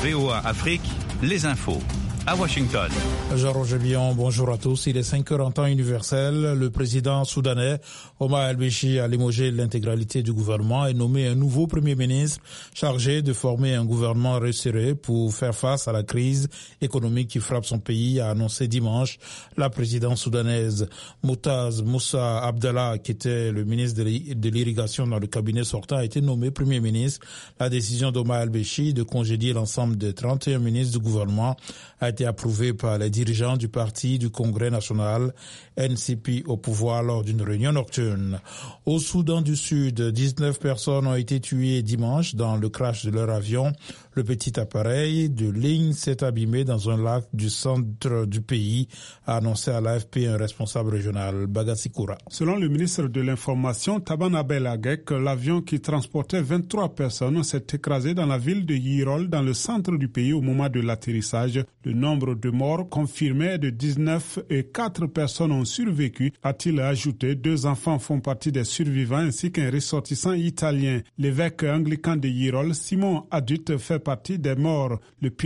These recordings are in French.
VOA Afrique, les infos. À Washington. Jean-Roger Billon, bonjour à tous. Il est 5h en temps universel. Le président soudanais Omar El-Béchir a limogé l'intégralité du gouvernement et nommé un nouveau premier ministre chargé de former un gouvernement resserré pour faire face à la crise économique qui frappe son pays, a annoncé dimanche la présidente soudanaise. Moutaz Moussa Abdallah, qui était le ministre de l'irrigation dans le cabinet sortant, a été nommé premier ministre. La décision d'Omar El-Béchir de congédier l'ensemble des 31 ministres du gouvernement a été approuvé par les dirigeants du parti du Congrès national NCP au pouvoir lors d'une réunion nocturne. Au Soudan du Sud, 19 personnes ont été tuées dimanche dans le crash de leur avion. Le petit appareil de ligne s'est abîmé dans un lac du centre du pays, a annoncé à l'AFP un responsable régional, Bagassi Koura. Selon le ministre de l'Information, Taban Abel Agek, l'avion qui transportait 23 personnes s'est écrasé dans la ville de Yirol, dans le centre du pays au moment de l'atterrissage. Le nombre de morts confirmé est de 19 et 4 personnes ont survécu, a-t-il ajouté. 2 enfants font partie des survivants ainsi qu'un ressortissant italien. L'évêque anglican de Yirol, Simon Adut, fait partie des morts.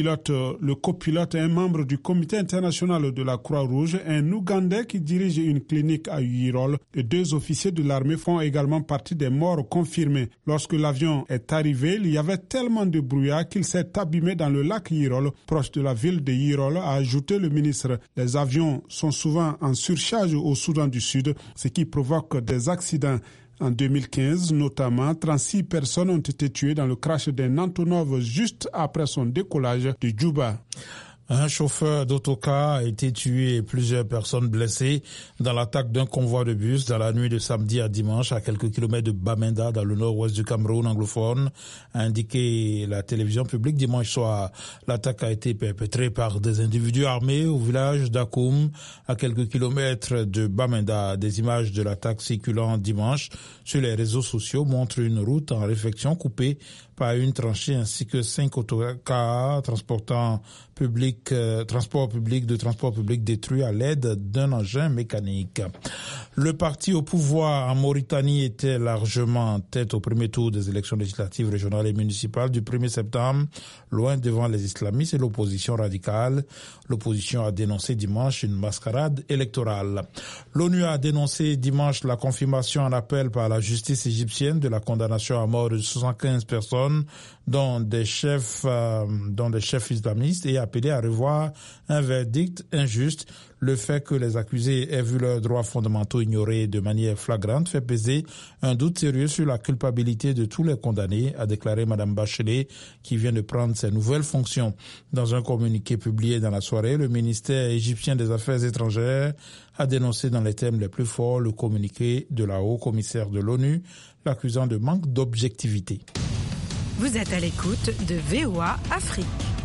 Le copilote est un membre du comité international de la Croix-Rouge, un Ougandais qui dirige une clinique à Yirol. Les 2 officiers de l'armée font également partie des morts confirmés. Lorsque l'avion est arrivé, il y avait tellement de brouillard qu'il s'est abîmé dans le lac Yirol, proche de la ville de Yirol, a ajouté le ministre. Les avions sont souvent en surcharge au Soudan du Sud, ce qui provoque des accidents. En 2015, notamment, 36 personnes ont été tuées dans le crash d'un Antonov juste après son décollage de Djouba. Un chauffeur d'autocar a été tué et plusieurs personnes blessées dans l'attaque d'un convoi de bus dans la nuit de samedi à dimanche à quelques kilomètres de Bamenda dans le nord-ouest du Cameroun anglophone, a indiqué la télévision publique dimanche soir. L'attaque a été perpétrée par des individus armés au village d'Akoum à quelques kilomètres de Bamenda. Des images de l'attaque circulant dimanche sur les réseaux sociaux montrent une route en réfection coupée par une tranchée ainsi que 5 autocars transport public détruits à l'aide d'un engin mécanique. Le parti au pouvoir en Mauritanie était largement en tête au premier tour des élections législatives régionales et municipales du 1er septembre, loin devant les islamistes et l'opposition radicale. L'opposition a dénoncé dimanche une mascarade électorale. L'ONU a dénoncé dimanche la confirmation en appel par la justice égyptienne de la condamnation à mort de 75 personnes, dont des chefs islamistes, et appelé à revoir un verdict injuste. Le fait que les accusés aient vu leurs droits fondamentaux ignorés de manière flagrante fait peser un doute sérieux sur la culpabilité de tous les condamnés, a déclaré Mme Bachelet, qui vient de prendre ses nouvelles fonctions. Dans un communiqué publié dans la soirée, le ministère égyptien des Affaires étrangères a dénoncé dans les termes les plus forts le communiqué de la haut-commissaire de l'ONU, l'accusant de manque d'objectivité. Vous êtes à l'écoute de VOA Afrique.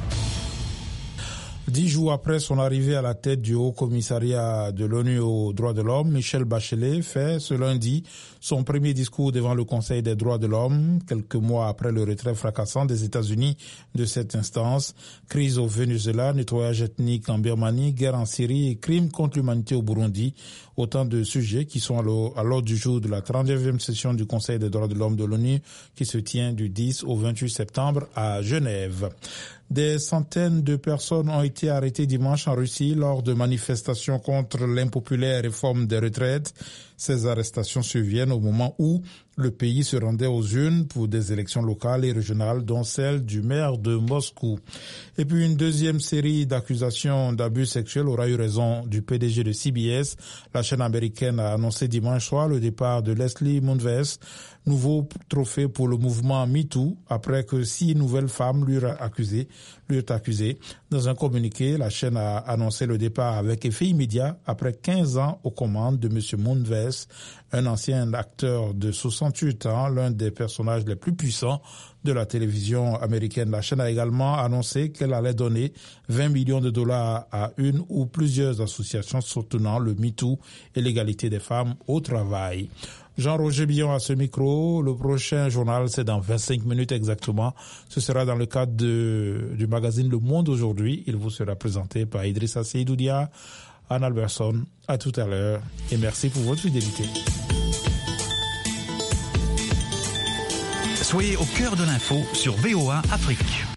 10 jours après son arrivée à la tête du Haut-Commissariat de l'ONU aux droits de l'homme, Michelle Bachelet fait ce lundi son premier discours devant le Conseil des droits de l'homme, quelques mois après le retrait fracassant des États-Unis de cette instance. Crise au Venezuela, nettoyage ethnique en Birmanie, guerre en Syrie et crimes contre l'humanité au Burundi. Autant de sujets qui sont à l'ordre du jour de la 39e session du Conseil des droits de l'homme de l'ONU qui se tient du 10 au 28 septembre à Genève. Des centaines de personnes ont été arrêtées dimanche en Russie lors de manifestations contre l'impopulaire réforme des retraites. Ces arrestations surviennent au moment où le pays se rendait aux urnes pour des élections locales et régionales, dont celle du maire de Moscou. Et puis une deuxième série d'accusations d'abus sexuels aura eu raison du PDG de CBS. La chaîne américaine a annoncé dimanche soir le départ de Leslie Moonves, nouveau trophée pour le mouvement MeToo, après que 6 nouvelles femmes lui ont accusé. Dans un communiqué, la chaîne a annoncé le départ avec effet immédiat après 15 ans aux commandes de M. Moonves, un ancien acteur de 68 ans, l'un des personnages les plus puissants de la télévision américaine. La chaîne a également annoncé qu'elle allait donner 20 millions de dollars à une ou plusieurs associations soutenant le MeToo et l'égalité des femmes au travail. Jean-Roger Billon à ce micro. Le prochain journal, c'est dans 25 minutes exactement. Ce sera dans le cadre du magazine Le Monde aujourd'hui. Il vous sera présenté par Idrissa Seydoudia, Anne Alberson. À tout à l'heure et merci pour votre fidélité. Soyez au cœur de l'info sur VOA Afrique.